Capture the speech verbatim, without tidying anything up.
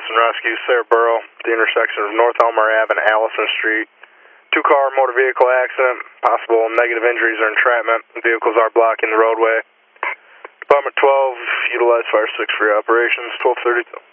and Rescue, Sarah Burrow, the intersection of North Elmer Ave and Allison Street. Two-car motor vehicle accident, possible negative injuries or entrapment. Vehicles are blocking the roadway. Department twelve, utilize Fire six for your operations, twelve thirty-two.